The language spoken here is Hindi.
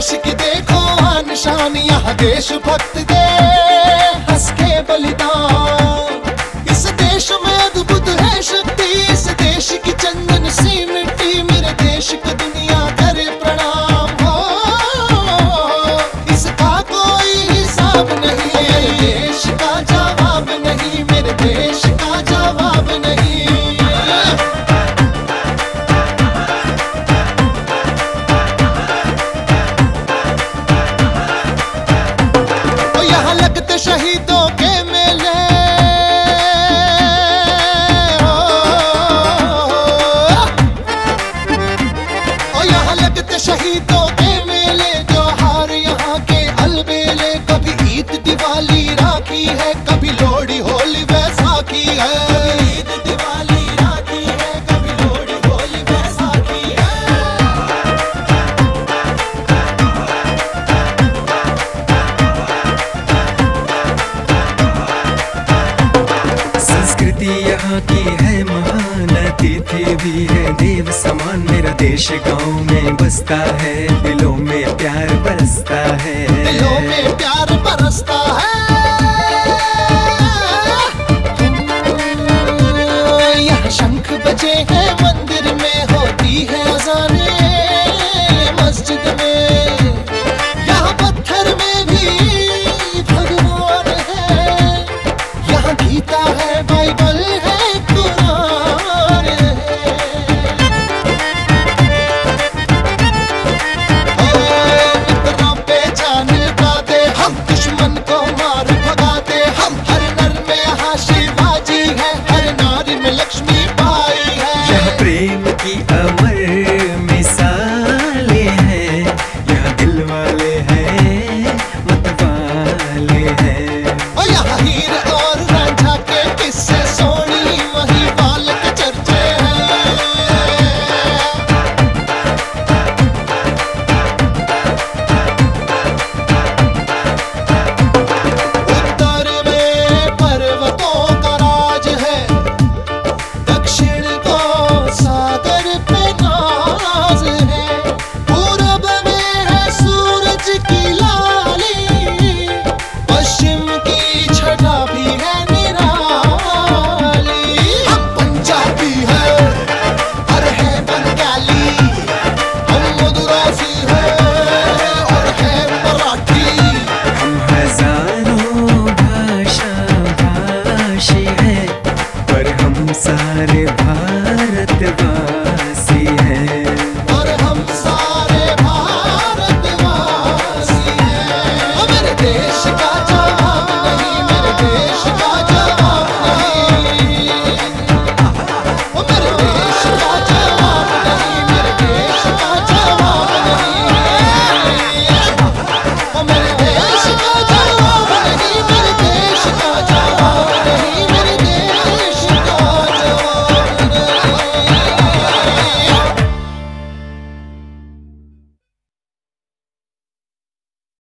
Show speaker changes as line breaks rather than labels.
देश की देखो निशान, यहाँ देशभक्त दे हंस के बलिदान। इस देश में अद्भुत है शक्ति, इस देश की चंदन सी मिट्टी, मेरे देश को दुनिया करे प्रणाम। हो इसका कोई हिसाब नहीं, मेरे देश का जवाब नहीं, मेरे देश का जवाब नहीं। लगते शहीदों के मेले, ओ यहाँ लगते शहीदों के मेले, त्योहार यहाँ के अलबेले। कभी ईद दिवाली राखी है, कभी लोहड़ी होली बैसाखी है। ईद दिवाली राखी है, कभी लोहड़ी होली बैसाखी है।
संस्कृति यहाँ की है महान, अतिथि भी है देव समान। मेरा देश गाँव में बसता है, दिलों में प्यार बरसता है,
दिलों में प्यार बरसता है।